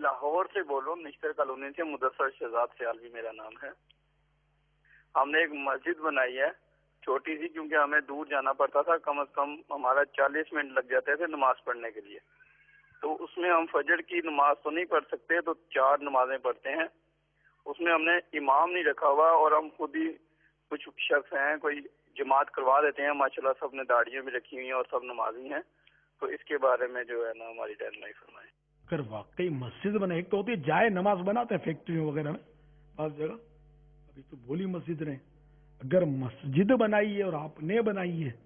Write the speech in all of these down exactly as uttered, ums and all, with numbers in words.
لاہور سے بول رہا ہوں، نشتر کالونی سے، مدثر شہزاد سیالوی میرا نام ہے۔ ہم نے ایک مسجد بنائی ہے چھوٹی سی، کیونکہ ہمیں دور جانا پڑتا تھا، کم از کم ہمارا چالیس منٹ لگ جاتے تھے نماز پڑھنے کے لیے۔ تو اس میں ہم فجر کی نماز تو نہیں پڑھ سکتے، تو چار نمازیں پڑھتے ہیں۔ اس میں ہم نے امام نہیں رکھا ہوا، اور ہم خود ہی کچھ شخص ہیں، کوئی جماعت کروا دیتے ہیں، ماشاءاللہ سب نے داڑھیاں بھی رکھی ہوئی ہیں اور سب نمازی ہیں۔ تو اس کے بارے میں جو ہے نا ہماری رہنمائی فرمائیں۔ اگر واقعی مسجد بنے، ایک تو ہوتی ہے جائے نماز بناتے ہیں فیکٹریوں وغیرہ میں بعض جگہ، ابھی تو بولی مسجد رہے، اگر مسجد بنائی ہے اور آپ نے بنائی ہے،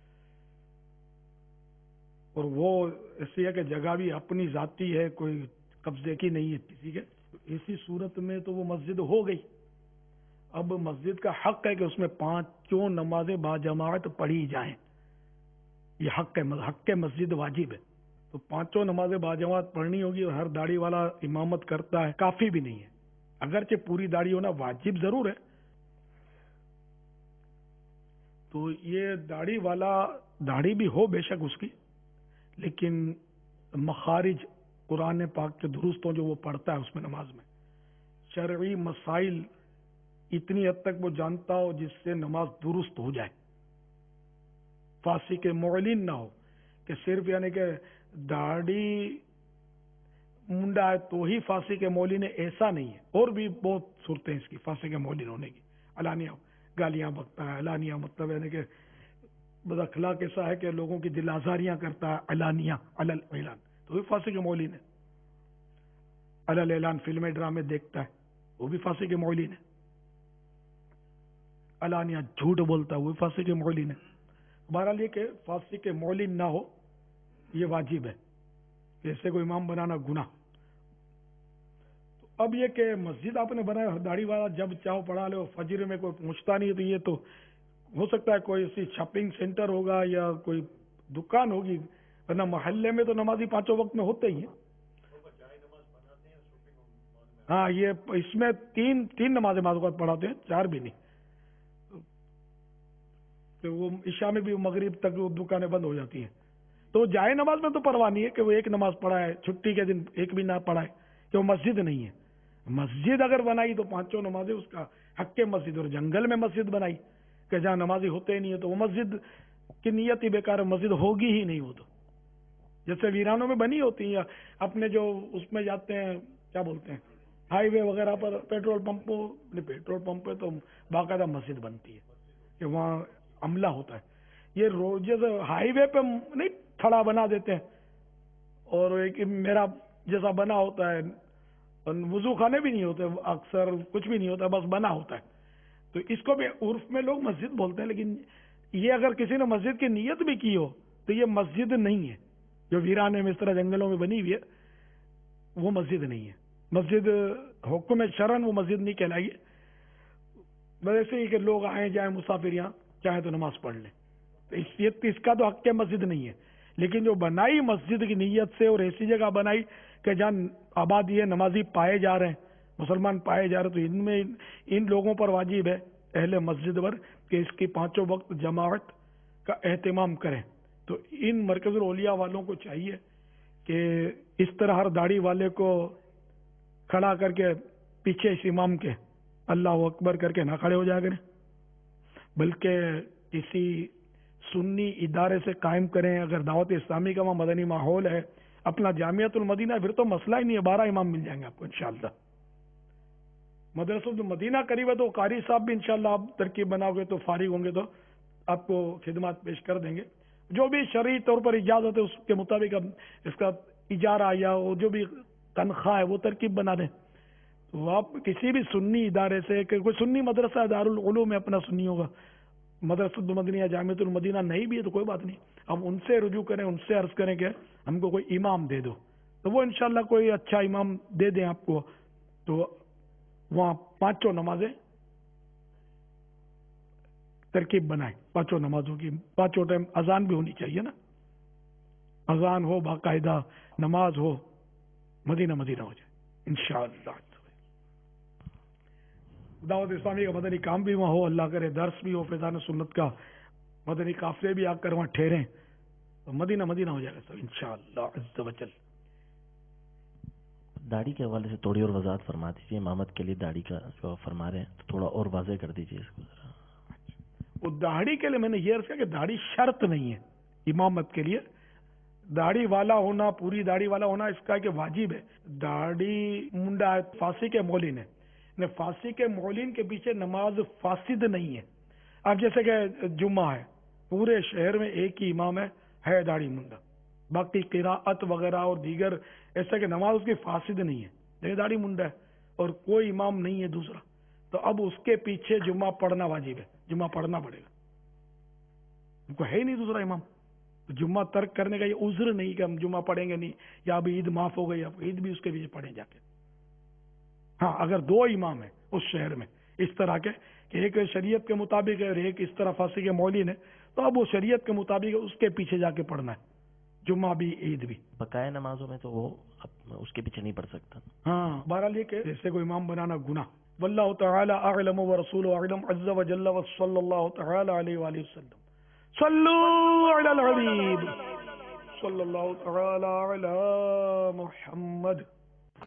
اور وہ ایسی ہے کہ جگہ بھی اپنی ذاتی ہے، کوئی قبضے کی نہیں ہے کسی کے، تو اسی صورت میں تو وہ مسجد ہو گئی۔ اب مسجد کا حق ہے کہ اس میں پانچوں نمازیں باجماعت پڑھی جائیں، یہ حق ہے، حق مسجد واجب ہے، تو پانچوں نمازیں باجماعت پڑھنی ہوگی، اور ہر داڑھی والا امامت کرتا ہے، کافی بھی نہیں ہے، اگرچہ پوری داڑھی ہونا واجب ضرور ہے۔ تو یہ داڑھی والا داڑھی بھی ہو بے شک اس کی، لیکن مخارج قرآن پاک کے درست ہوں جو وہ پڑھتا ہے اس میں نماز میں، شرعی مسائل اتنی حد تک وہ جانتا ہو جس سے نماز درست ہو جائے، فاسق معلن نہ ہو کہ صرف یعنی کہ داڑھی منڈا ہے تو ہی فاسق معلن ہے، ایسا نہیں ہے، اور بھی بہت صورتیں اس کی فاسق معلن ہونے کی، علانیہ گالیاں بکتا ہے، علانیہ مطلب یعنی کہ بد اخلاق ایسا ہے کہ لوگوں کی دل آزاریاں کرتا ہے، علانیہ علل اعلان، تو وہ فاسق معلن ہے۔ علل اعلان فلمیں ڈرامے دیکھتا ہے، وہ بھی فاسق معلن ہے۔ علانیہ جھوٹ بولتا ہے، وہ بھی فاسق معلن ہے۔ بہرحال یہ کہ فاسق معلن نہ ہو، یہ واجب ہے، ایسے کو امام بنانا گناہ۔ تو اب یہ کہ مسجد آپ نے بنایا، داڑھی والا جب چاہو پڑھا لے، فجر میں کوئی پہنچتا نہیں، تو یہ تو ہو سکتا ہے کوئی اسی شاپنگ سینٹر ہوگا یا کوئی دکان ہوگی، ورنہ محلے میں تو نمازی پانچوں وقت میں ہوتے ہی ہیں۔ ہاں، یہ اس میں تین تین نمازیں بعض اوقات پڑھاتے ہیں، چار بھی نہیں، کہ وہ عشاء میں بھی مغرب تک وہ دکانیں بند ہو جاتی ہیں۔ تو جائے نماز میں تو پرواہ نہیں ہے کہ وہ ایک نماز پڑھائے، چھٹی کے دن ایک بھی نہ پڑھائے، کہ وہ مسجد نہیں ہے۔ مسجد اگر بنائی تو پانچوں نمازیں اس کا حق کے مسجد، اور جنگل میں مسجد بنائی کہ جہاں نمازی ہوتے ہی نہیں ہے، تو وہ مسجد کی نیت ہی بیکار ہے، مسجد ہوگی ہی نہیں وہ تو۔ جیسے ویرانوں میں بنی ہوتی ہیں، یا اپنے جو اس میں جاتے ہیں کیا بولتے ہیں ہائی وے وغیرہ پر، پیٹرول پمپوں پیٹرول پمپ پہ تو باقاعدہ مسجد بنتی ہے کہ وہاں عملہ ہوتا ہے۔ یہ روز ہائی وے پہ نہیں کھڑا بنا دیتے ہیں، اور ایک میرا جیسا بنا ہوتا ہے، وضو خانے بھی نہیں ہوتے اکثر، کچھ بھی نہیں ہوتا، بس بنا ہوتا ہے، تو اس کو بھی عرف میں لوگ مسجد بولتے ہیں۔ لیکن یہ اگر کسی نے مسجد کی نیت بھی کی ہو تو یہ مسجد نہیں ہے، جو ویرانے میں اس طرح جنگلوں میں بنی ہوئی ہے وہ مسجد نہیں ہے۔ مسجد حکم شرعن وہ مسجد نہیں کہلائی ہے، بس ایسے ہی کہ لوگ آئیں جائیں مسافر یہاں چاہیں تو نماز پڑھ لیں، تو اس اس کا تو حق کے مسجد نہیں ہے۔ لیکن جو بنائی مسجد کی نیت سے، اور ایسی جگہ بنائی کہ جہاں آبادی ہے، نمازی پائے جا رہے ہیں، مسلمان پائے جا رہے ہیں، تو ان میں ان لوگوں پر واجب ہے، اہل مسجد پر، کہ اس کی پانچوں وقت جماعت کا اہتمام کریں۔ تو ان مرکز الاولیاء والوں کو چاہیے کہ اس طرح ہر داڑھی والے کو کھڑا کر کے پیچھے اس امام کے اللہ اکبر کر کے نہ کھڑے ہو جایا کریں، بلکہ کسی سنی ادارے سے قائم کریں۔ اگر دعوت اسلامی کا وہاں مدنی ماحول ہے، اپنا جامعۃ المدینہ، پھر تو مسئلہ ہی نہیں ہے، بارہ امام مل جائیں گے آپ کو انشاءاللہ۔ مدرسۃ المدینہ قریب ہے تو قاری صاحب بھی انشاءاللہ آپ ترکیب بناؤ گے تو فارغ ہوں گے تو آپ کو خدمات پیش کر دیں گے، جو بھی شرعی طور پر اجازت ہے اس کے مطابق اب اس کا اجارہ یا جو بھی تنخواہ ہے وہ ترکیب بنا دیں۔ تو آپ کسی بھی سنی ادارے سے، کہ کوئی سنی مدرسہ دارالعلوم میں اپنا سنی ہوگا، مدرسۃ المدینہ جامعۃ المدینہ نہیں بھی ہے تو کوئی بات نہیں، اب ان سے رجوع کریں، ان سے عرض کریں کہ ہم کو کوئی امام دے دو، تو وہ انشاءاللہ کوئی اچھا امام دے دیں آپ کو، تو وہاں پانچوں نمازیں ترکیب بنائیں، پانچوں نمازوں کی، پانچوں ٹائم اذان بھی ہونی چاہیے نا، اذان ہو، باقاعدہ نماز ہو، مدینہ مدینہ ہو جائے انشاءاللہ۔ دعوت اسلامی کا مدنی کام بھی وہاں ہو، اللہ کرے درس بھی ہو، فیضان سنت کا مدنی قافلے بھی آ کر وہاں ٹھہریں، تو مدینہ مدینہ ہو جائے گا سب انشاءاللہ عز و جل۔ داڑھی کے حوالے سے تھوڑی اور وضاحت فرما دیجیے، امامت کے لیے داڑھی کا جو آپ فرما رہے ہیں تو تھوڑا اور واضح کر دیجیے اس کو ذرا۔ وہ داڑھی کے لیے میں نے یہ عرض کیا کہ داڑھی شرط نہیں ہے امامت کے لیے، داڑھی والا ہونا، پوری داڑھی والا ہونا اس کا کہ واجب ہے۔ داڑھی منڈا فاسی کے مولین ہے، فاسی کے مولین کے پیچھے نماز فاسد نہیں ہے۔ اب جیسے کہ جمعہ ہے، پورے شہر میں ایک ہی امام ہے ہے داڑھی منڈا، باقی قراءت وغیرہ اور دیگر ایسا کہ نماز اس کی فاسد نہیں ہے، لیکن داڑھی منڈا ہے اور کوئی امام نہیں ہے دوسرا، تو اب اس کے پیچھے جمعہ پڑھنا واجب ہے، جمعہ پڑھنا پڑے گا، ان کو ہے ہی نہیں دوسرا امام، تو جمعہ ترک کرنے کا یہ عذر نہیں کہ ہم جمعہ پڑھیں گے نہیں، یا اب عید معاف ہو گئی، اب عید بھی اس کے پیچھے پڑھیں جا کے۔ ہاں اگر دو امام ہیں اس شہر میں اس طرح کے کہ ایک شریعت کے مطابق ہے اور ایک اس طرح فاسی کے مولین ہے، تو اب وہ شریعت کے مطابق اس کے پیچھے جا کے پڑھنا ہے، جمعہ بھی عید بھی۔ بقایا نمازوں میں تو وہ اس کے پیچھے نہیں پڑھ سکتا۔ ہاں بہرحال یہ کہ جیسے کوئی امام بنانا گناہ، واللہ تعالی اعلم ورسولہ اعلم عز وجل وصلی اللہ تعالی علیہ وآلہ وسلم، صلو علی الحبیب صلی اللہ تعالی علی محمد۔